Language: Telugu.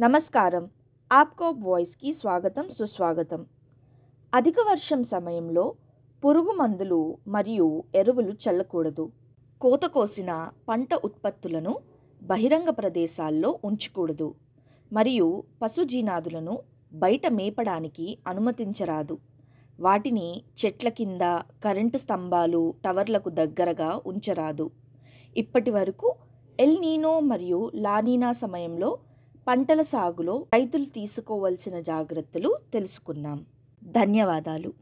నమస్కారం. ఆప్కో వాయిస్కి స్వాగతం సుస్వాగతం. అధిక వర్షం సమయంలో పురుగు మందులు మరియు ఎరువులు చల్లకూడదు. కోత కోసిన పంట ఉత్పత్తులను బహిరంగ ప్రదేశాల్లో ఉంచకూడదు మరియు పశుజీనాదులను బయట మేపడానికి అనుమతించరాదు. వాటిని చెట్ల కింద, కరెంటు స్తంభాలు, టవర్లకు దగ్గరగా ఉంచరాదు. ఇప్పటి వరకు ఎల్ నీనో మరియు లానీనా సమయంలో పంటల సాగులో రైతులు తీసుకోవాల్సిన జాగ్రత్తలు తెలుసుకున్నాం. ధన్యవాదాలు.